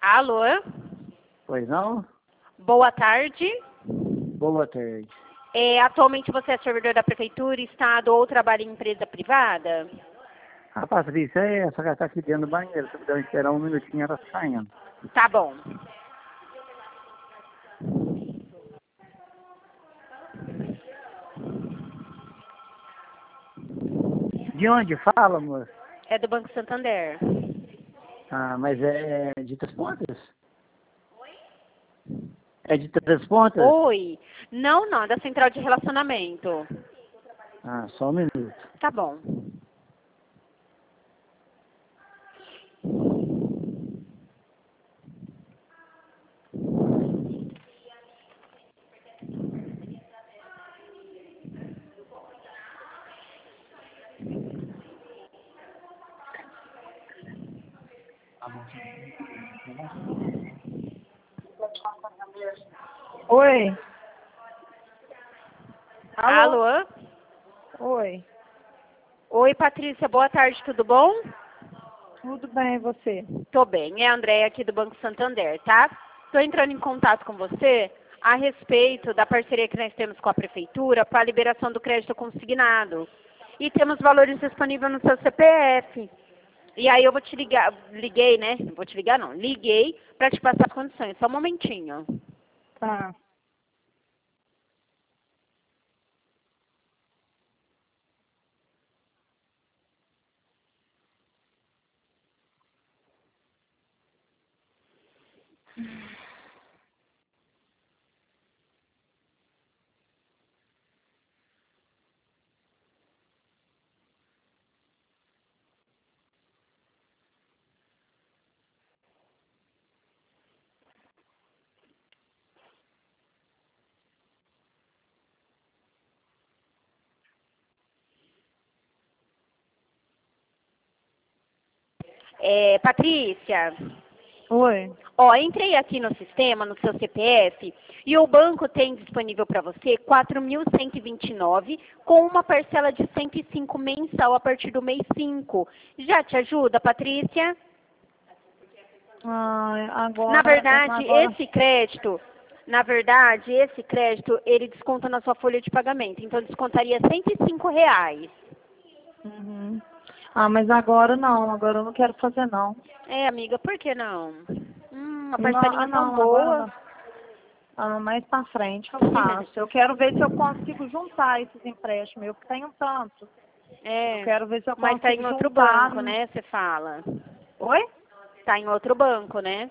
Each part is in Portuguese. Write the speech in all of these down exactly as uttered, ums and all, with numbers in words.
Alô? Pois não? Boa tarde. Boa tarde. É, atualmente você é servidor da prefeitura, estado ou trabalha em empresa privada? A Patrícia é essa que está aqui dentro do banheiro. Se puder esperar um minutinho, ela está saindo. Tá bom. De onde fala, moça? É do Banco Santander. Ah, mas é de Três Pontas? É de Três Pontas? Oi. Não, não, é da central de relacionamento. Ah, só um minuto. Tá bom. Oi. Alô? Alô? Oi. Oi, Patrícia, boa tarde, tudo bom? Tudo bem, e você? Tô bem, é a Andréia aqui do Banco Santander, tá? Tô entrando em contato com você a respeito da parceria que nós temos com a prefeitura para a liberação do crédito consignado. E temos valores disponíveis no seu C P F. E aí eu vou te ligar, liguei, né? Não vou te ligar não, liguei para te passar as condições. Só um momentinho. Tá. É, Patrícia, Oi. ó, entrei aqui no sistema, no seu C P F, e o banco tem disponível para você quatro mil cento e vinte e nove com uma parcela de cento e cinco mensal a partir do mês cinco. Já te ajuda, Patrícia? Ah, agora... Na verdade, agora... esse crédito, na verdade, esse crédito, ele desconta na sua folha de pagamento. Então, descontaria cento e cinco reais. Uhum. Ah, mas agora não. Agora eu não quero fazer, não. É, amiga, por que não? Hum, uma Não, parcelinha ah, tão não. Agora boa. não. Ah, mais pra frente eu faço. Eu quero ver se eu consigo juntar esses empréstimos. Eu tenho tanto. Eu É, quero ver se eu mas tá consigo em outro juntar. banco, né, você fala. Oi? Tá em outro banco, né?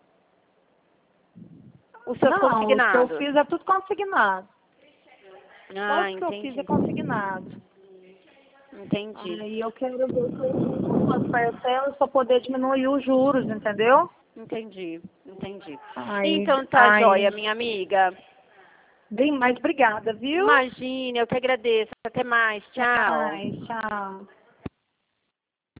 Os seus Não, o que eu consignados. fiz é tudo consignado. Ah, Tudo que eu fiz entendi. é consignado. Entendi. Aí eu quero ver se eu faço parcelas para poder diminuir os juros, entendeu? Entendi, entendi. Aí, Então tá aí, joia, minha amiga. bem mais obrigada, viu? Imagine, eu que agradeço. Até mais. Tchau. Ai, tchau.